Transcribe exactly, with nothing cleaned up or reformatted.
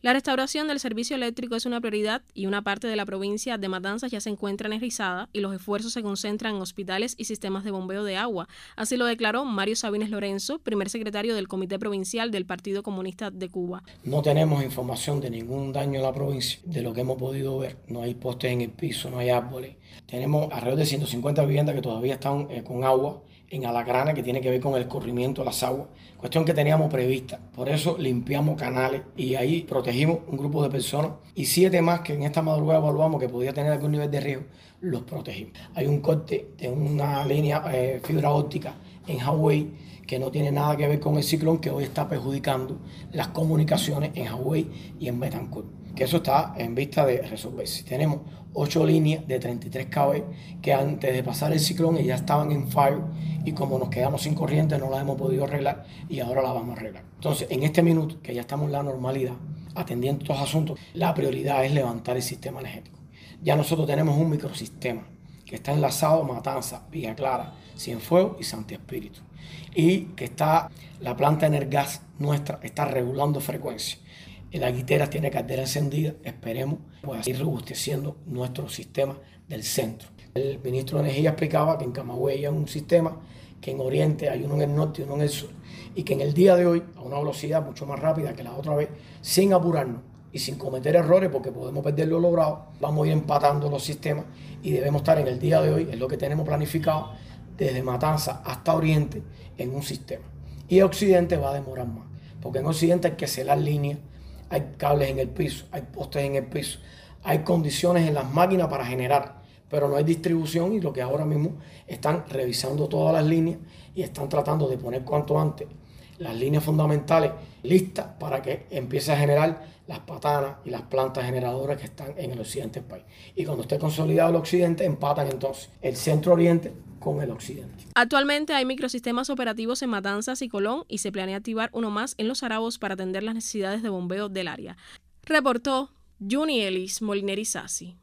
La restauración del servicio eléctrico es una prioridad y una parte de la provincia de Matanzas ya se encuentra energizada y los esfuerzos se concentran en hospitales y sistemas de bombeo de agua. Así lo declaró Mario Sabines Lorenzo, primer secretario del Comité Provincial del Partido Comunista de Cuba. No tenemos información de ningún daño en la provincia, de lo que hemos podido ver. No hay postes en el piso, no hay árboles. Tenemos alrededor de ciento cincuenta viviendas que todavía están eh, con agua en alacranes, que tiene que ver con el escurrimiento de las aguas, cuestión que teníamos prevista. Por eso limpiamos canales y ahí protegimos un grupo de personas y siete más que en esta madrugada evaluamos que podía tener algún nivel de riesgo, los protegimos. Hay un corte de una línea eh, fibra óptica en Hawái que no tiene nada que ver con el ciclón que hoy está perjudicando las comunicaciones en Hawái y en Betancourt, que eso está en vista de resolverse. Tenemos ocho líneas de treinta y tres kilómetros que antes de pasar el ciclón ya estaban en fallo y como nos quedamos sin corriente no las hemos podido arreglar y ahora las vamos a arreglar. Entonces, en este minuto que ya estamos en la normalidad, atendiendo estos asuntos, la prioridad es levantar el sistema energético. Ya nosotros tenemos un microsistema que está enlazado a Matanzas, Villa Clara, Cienfuegos y Santi Espíritu, y que está la planta Energas nuestra está regulando frecuencia. La guitera tiene caldera encendida, esperemos pueda ir robusteciendo nuestro sistema del centro. El ministro de Energía explicaba que en Camagüey hay un sistema, que en Oriente hay uno en el norte y uno en el sur, y que en el día de hoy, a una velocidad mucho más rápida que la otra vez, sin apurarnos y sin cometer errores, porque podemos perder lo logrado, vamos a ir empatando los sistemas y debemos estar en el día de hoy, es lo que tenemos planificado, desde Matanzas hasta Oriente, en un sistema. Y Occidente va a demorar más, porque en Occidente hay que celar líneas, hay cables en el piso, hay postes en el piso, hay condiciones en las máquinas para generar, pero no hay distribución y lo que ahora mismo están revisando todas las líneas y están tratando de poner cuanto antes las líneas fundamentales listas para que empiece a generar las patanas y las plantas generadoras que están en el occidente del país. Y cuando esté consolidado el occidente, empatan entonces el centro-oriente con el occidente. Actualmente hay microsistemas operativos en Matanzas y Colón y se planea activar uno más en Los Arabos para atender las necesidades de bombeo del área. Reportó Juni Ellis Molineri Sassi.